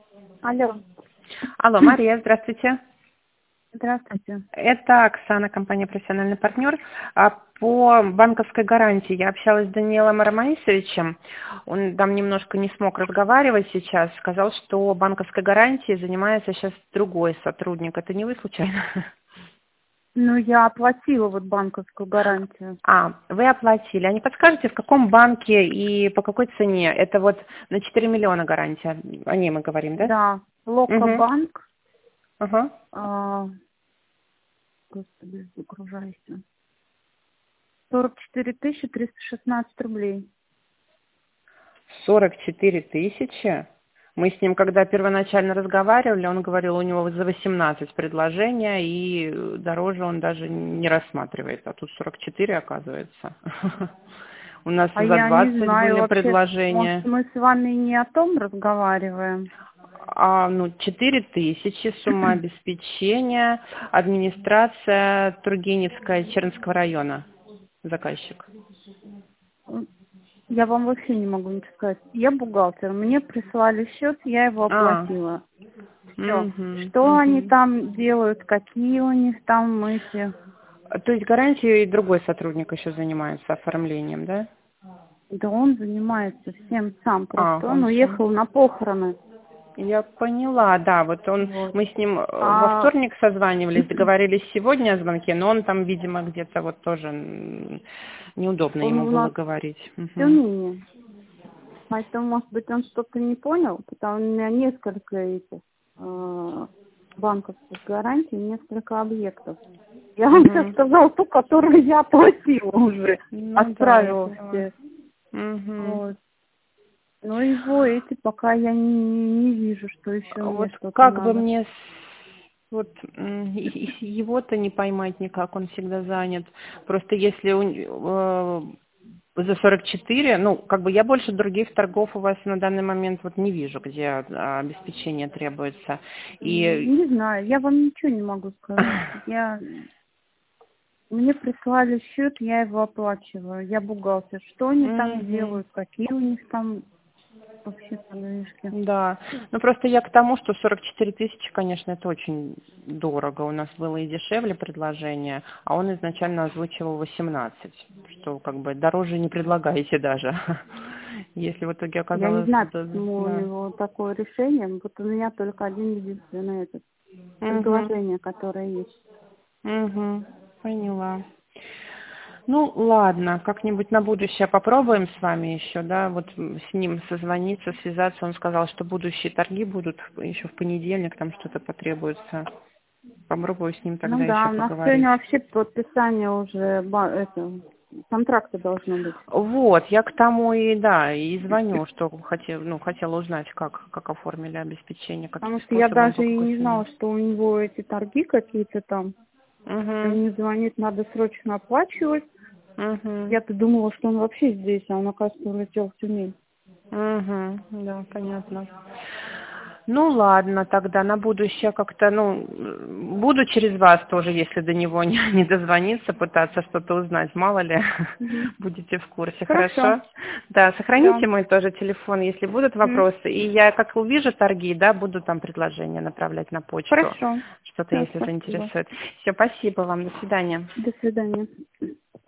Алло, Алло, Мария, здравствуйте. здравствуйте. Это Оксана, компания «Профессиональный партнер». По банковской гарантии я общалась с Даниилом Арамаисовичем. Он там немножко не смог разговаривать сейчас. Сказал, что банковской гарантией занимается сейчас другой сотрудник. Это не вы случайно? Ну, я оплатила вот банковскую гарантию. Вы оплатили. А не подскажете, в каком банке и по какой цене? Это вот на 4 миллиона гарантия. О ней мы говорим, да? Да, Угу. Локобанк. Ага. Господи, загружайся. 44 316 рублей. 44 тысячи. Мы с ним, когда первоначально разговаривали, он говорил, у него за 18 предложения, и дороже он даже не рассматривает. А тут 44, оказывается. У нас А за я не 20 знаю были вообще, может, предложения. мы с вами не о том разговариваем? 4 тысячи, сумма обеспечения, администрация Тургеневская, Чернского района, заказчик. Я вам вообще не могу ничего сказать. Я бухгалтер, мне прислали счет, я его оплатила. Все. Мгм, Что они мгм. там делают, какие у них там эти... То есть гарантией другой сотрудник еще занимается оформлением, да? Да он занимается всем сам, просто он Он сам. уехал на похороны. Я поняла, да, вот Вот. мы с ним во А вторник созванивались, договорились сегодня о звонке, но он там, видимо, где-то вот тоже неудобно он ему у было нас говорить. в Мгм. Тюмени. Поэтому, может быть, он что-то не понял, потому что у меня несколько этих банковских гарантий, несколько объектов. Я вам сейчас Мгм. сказала ту, которую я оплатила уже, Ну да, я отправила поняла. все. Мгм. Вот. Но его эти пока я не вижу, что еще мне Вот что-то как бы надо. мне вот его-то не поймать никак, он всегда занят. Просто если за 44, ну, как бы я больше других торгов у вас на данный момент вот не вижу, где обеспечение требуется. И Не знаю, я вам ничего не могу сказать. Мне прислали счет, я его оплачиваю. Я бухгалтер. Что они там Мгм. делают, какие у них там вообще подвижки. Да, ну просто я к тому, что 44 тысячи, конечно, это очень дорого. У нас было и дешевле предложение, а он изначально озвучивал 18, что как бы дороже не предлагаете даже. Если в итоге Я не оказалось, знаю, что почему у да. него такое решение. Вот у меня только один единственный это Угу, предложение, которое есть. угу, поняла. Ну, ладно, как-нибудь на будущее попробуем с вами еще, да, вот с ним созвониться, связаться. Он сказал, что будущие торги будут еще в понедельник, там что-то потребуется. Попробую с ним Ну тогда еще да, у нас поговорить. сегодня вообще подписание уже контракта должно быть. Вот, я к тому и, да, и звоню, что хотела узнать, как оформили обеспечение, каким Потому что я способом, по даже и какой не цене. знала, что у него эти торги какие-то там. Он Угу, мне звонит, надо срочно оплачивать. угу, Я-то думала, что он вообще здесь, а он, оказывается, улетел в Тюмень. угу, да, понятно. Ну ладно, тогда на будущее как-то, буду через вас тоже, если до него не дозвониться, пытаться что-то узнать, мало ли, Мгм. будете в курсе, Хорошо. хорошо? Да, Да. сохраните мой тоже телефон, если будут Мгм. вопросы, и я как увижу торги, да, буду там предложения направлять на почту, Хорошо. что-то Все, если спасибо. заинтересует. Все, спасибо вам, до свидания. До свидания.